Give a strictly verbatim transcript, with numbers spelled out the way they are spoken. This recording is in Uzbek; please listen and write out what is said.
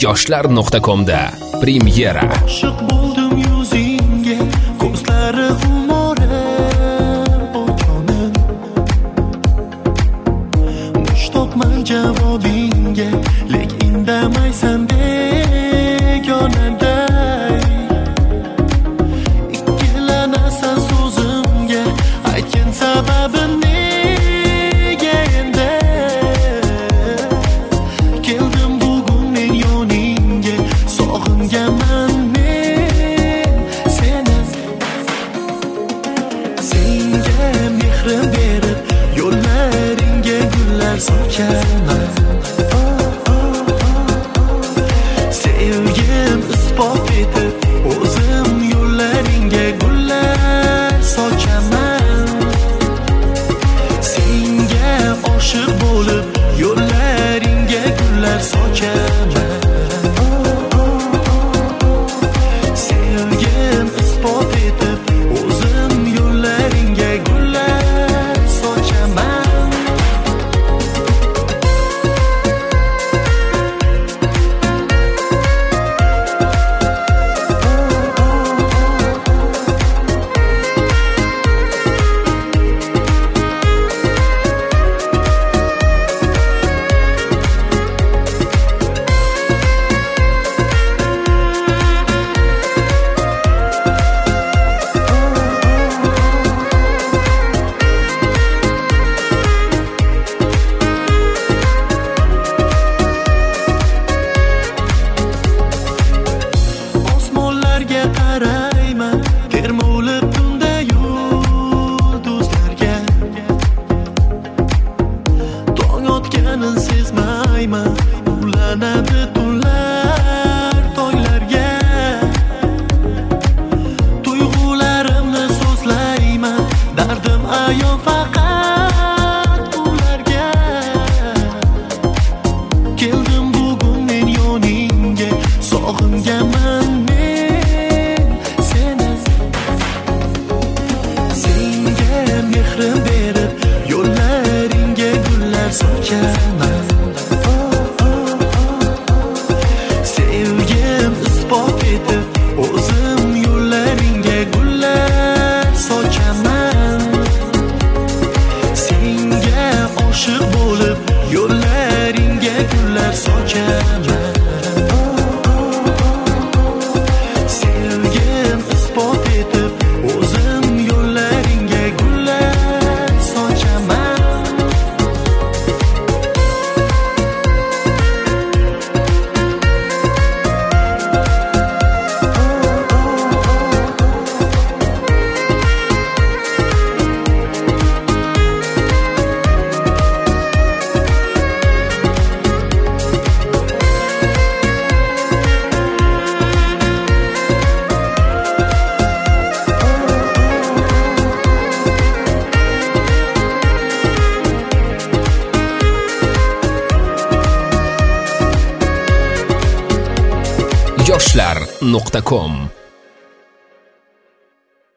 yoshlar nuqta komda premyera. Oshiq bo'ldim yuzingga, ko'zlari xumora o'chonim. Mushtoqman javobingga, lek indamaysan begonaday. Ikkilanasan so'zimga, aytgan sababim nega endi? Keldim bugun men yoningga, sog'inganman men seni. Senga mehrim berib, yo'llaringga gullar sochaman. Sevgim isbot etib, o'zim yo'llaringga gullar sochaman. Senga oshiq bo'lib, yo'llaringga gullar sochaman. Sevgim isbot etib, o'zim yo'llaringga gullar sochaman. Osmonlarga qarayman, termulib tunda yulduzlarga. Tong otganin sezmayman, ulanadi tunlar toylarga. Tuyg'ularimni so'zlayman, dardim ayon faqat ularga. Keldim bugun men yoningga, sog'inganman men seni. Senga mehrim berib, yo'llaringga gullar sochaman. Sevgim isbot etib, o'zim yo'llaringga gullar sochaman. Senga oshiq bo'lib, yo'llaringga gullar sochaman. Sevgim isbot etib, o'zim yo'llaringga gullar sochaman. yoshlar nuqta com